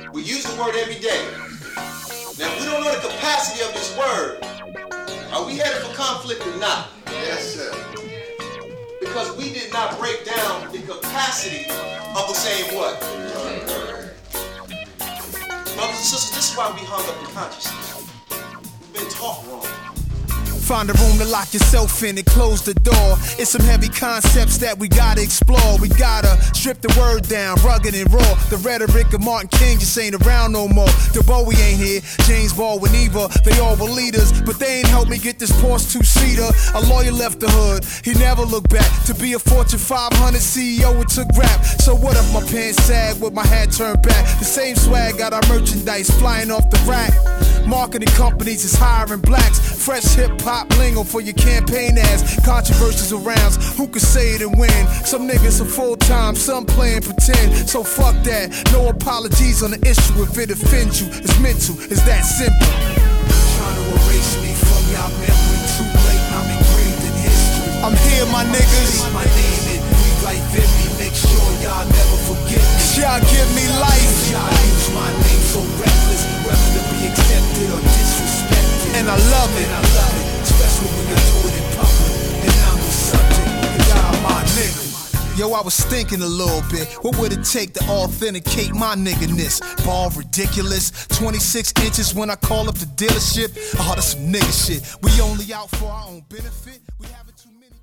We use the word every day. Now, if we don't know the capacity of this word, are we headed for conflict or not? Yes, sir. Because we did not break down the capacity of the same what? Brothers and sisters, this is why we hung up in consciousness. We've been taught wrong. Find a room to lock yourself in and close the door. It's some heavy concepts that we gotta explore. We gotta strip the word down, rugged and raw. The rhetoric of Martin King just ain't around no more. The Bowie ain't here, James Baldwin either. They all were leaders, but they ain't helped me get this Porsche two-seater. A lawyer left the hood, he never looked back. To be a Fortune 500 CEO, it took rap. So what if my pants sag with my hat turned back? The same swag got our merchandise flying off the rack. Marketing companies is hiring blacks. Fresh hip-hop lingo for your campaign ads. Controversies around, who can say it and win? Some niggas are full-time, some playing pretend. So fuck that, no apologies on the issue. If it offends you, it's mental, it's that simple. Trying to erase me from y'all memory, too late, I'm engraved in history. I'm here, my niggas. My name in breathe like Vivi, make sure y'all never forget me. Y'all give me life. Y'all use my name so reckless, whether to be accepted or disrespected. And I love it, especially when you do it in public. And I'm the subject, y'all my niggas. Yo, I was thinking a little bit, what would it take to authenticate my nigga-ness? Ball ridiculous, 26 inches when I call up the dealership. Oh, that's some nigga shit. We only out for our own benefit. We having too